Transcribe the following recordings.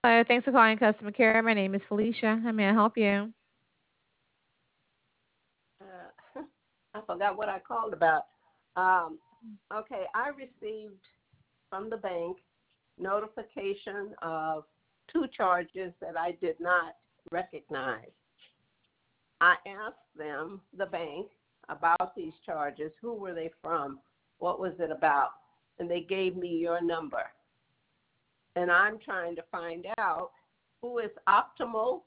Hello, thanks for calling customer care. My name is Felicia. How may I help you? I forgot what I called about. Um, okay, I received from the bank notification of two charges that I did not recognize. I asked them, the bank, about these charges. Who were they from? What was it about? And they gave me your number. And I'm trying to find out who is optimal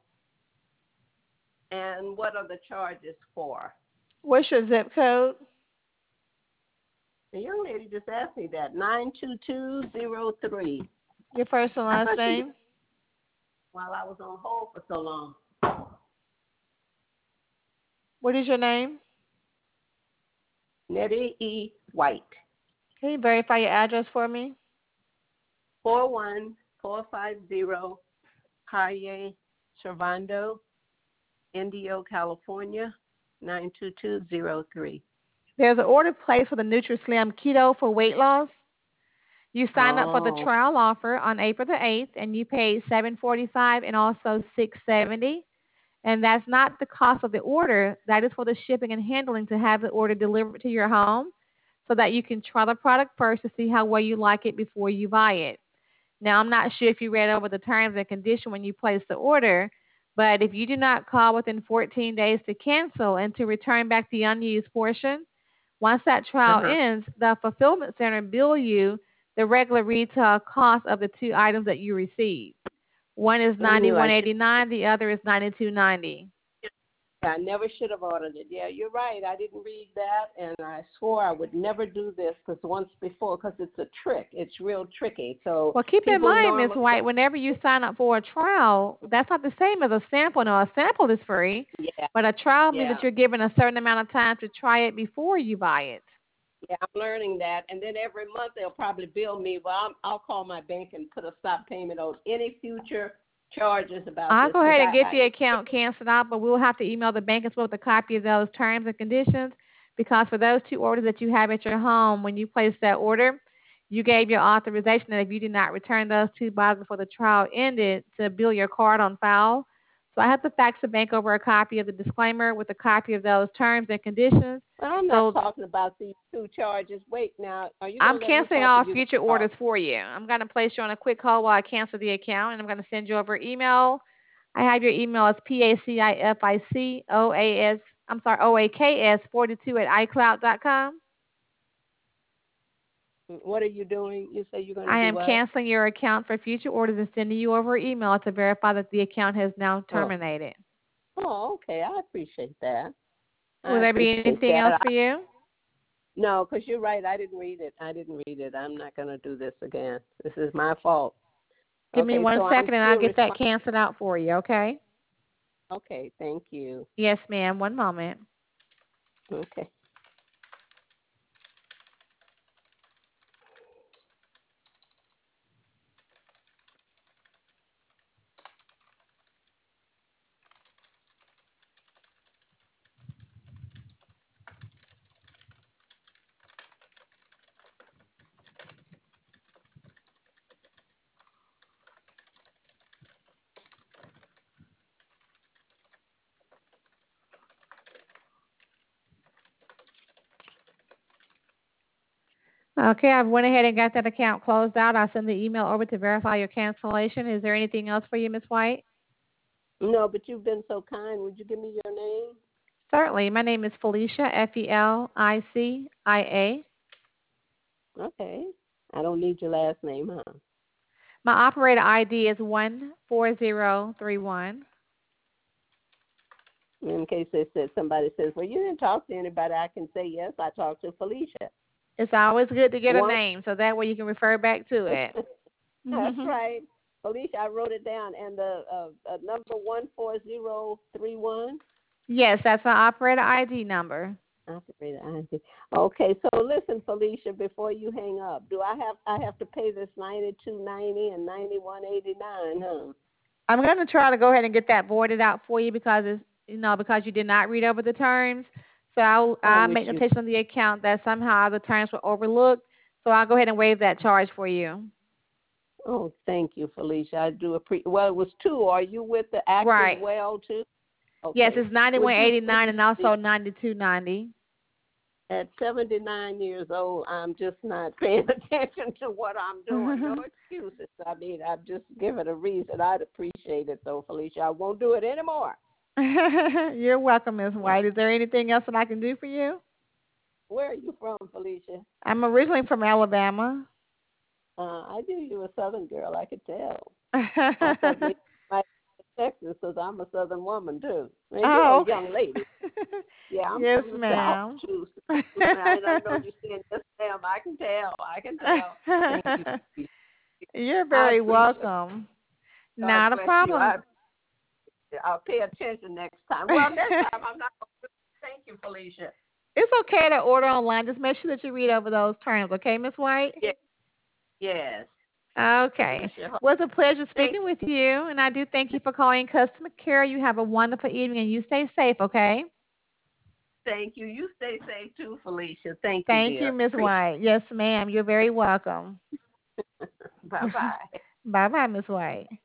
and what are the charges for. What's your zip code? The young lady just asked me that, 92203. Your first and I last thought she name? while I was on hold for so long. What is your name? Nettie E. White, Can you verify your address for me? 41450 Calle Servando, Indio, California, 92203. There's an order placed for the NutriSlim Keto for weight loss. You signed up for the Oh, trial offer on April the 8th, and you paid $745 and also $670. And that's not the cost of the order. That is for the shipping and handling to have the order delivered to your home so that you can try the product first to see how well you like it before you buy it. Now, I'm not sure if you read over the terms and condition when you place the order, but if you do not call within 14 days to cancel and to return back the unused portion, once that trial uh-huh. ends, the fulfillment center bill you the regular retail cost of the two items that you received. One is I knew I should. $91.89, the other is $92.90. I never should have ordered it. Yeah, you're right. I didn't read that, and I swore I would never do this because once before, because it's a trick. It's real tricky. So Well, keep in people mind, Ms. normally, White, whenever you sign up for a trial, that's not the same as a sample. No, a sample is free, yeah, but a trial means that yeah. you're given a certain amount of time to try it before you buy it. Yeah, I'm learning that, and then every month they'll probably bill me. Well, I'll call my bank and put a stop payment on any future charges about I'll this go because ahead and get the account canceled out, but we'll have to email the bank as well with a copy of those terms and conditions because for those two orders that you have at your home, when you placed that order, you gave your authorization that if you did not return those two bottles before the trial ended, to bill your card on file. So I have to fax the bank over a copy of the disclaimer with a copy of those terms and conditions. Well, I'm not So talking about these two charges. Wait, now, are you I'm gonna let me canceling talk or all you future gonna talk? orders for you. I'm going to place you on a quick hold while I cancel the account, and I'm going to send you over email. I have your email as PACIFICOAS, I'm sorry, OAKS42 at iCloud.com. What are you doing? You say you're gonna I do am what? canceling your account for future orders and sending you over email to verify that the account has now Oh, terminated. oh, okay. I appreciate that. Will I there be appreciate anything that. else for you? No, because you're right. I didn't read it. I didn't read it. I'm not gonna do this again. This is my fault. Give me Okay, one so I'm second and I'll still get that responding. canceled out for you, okay? Okay, thank you. Yes, ma'am. One moment. Okay. Okay, I've went ahead and got that account closed out. I'll send the email over to verify your cancellation. Is there anything else for you, Miss White? No, but you've been so kind. Would you give me your name? Certainly. My name is Felicia, Felicia. Okay. I don't need your last name, huh? My operator ID is 14031. In case they said somebody says, "Well, you didn't talk to anybody," I can say yes. I talked to Felicia. It's always good to get a One. name so that way you can refer back to it. That's right, Felicia. I wrote it down, and the number 14031. Yes, that's my operator ID number. Operator ID. Okay, so listen, Felicia. Before you hang up, do I have to pay this 92.90 and 91.89? Huh? I'm going to try to go ahead and get that voided out for you because it's because you did not read over the terms. So I I'll wish make you. notation on the account that somehow the terms were overlooked. So I'll go ahead and waive that charge for you. Oh, thank you, Felicia. I do appreciate. Well, it was two. Are you with the Active Right. Well too? Yes, Okay. it's Would you please, 91.89 and also 92.90. at 79 years old, I'm just not paying attention to what I'm doing. No excuses. I mean, I've just given a reason. I'd appreciate it, though, Felicia. I won't do it anymore. You're welcome, Miss White. Is there anything else that I can do for you? Where are you from, Felicia? I'm originally from Alabama. I knew you were a Southern girl. I could tell. I thought maybe you might be Texas because I'm a Southern woman, too. And you're Oh, a young lady. okay. Yeah, I'm Yes, from the South, ma'am. too. I don't know you saying yes, ma'am. I can tell. I can tell. Thank you. Felicia. You're I very appreciate it. welcome. God Not a bless you. problem. I'll pay attention next time. Well, next time I'm not going to. Thank you, Felicia. It's okay to order online. Just make sure that you read over those terms, okay, Miss White? Yes. Yes. Okay. Bless your heart. Well, it's a pleasure Thank speaking with you, and I do thank you for calling customer care. You have a wonderful evening, and you stay safe, okay? Thank you. You stay safe too, Felicia. Thank you, Thank you, dear. Miss Appreciate White. Yes, ma'am. You're very welcome. it. Bye bye. Bye-bye, Miss White.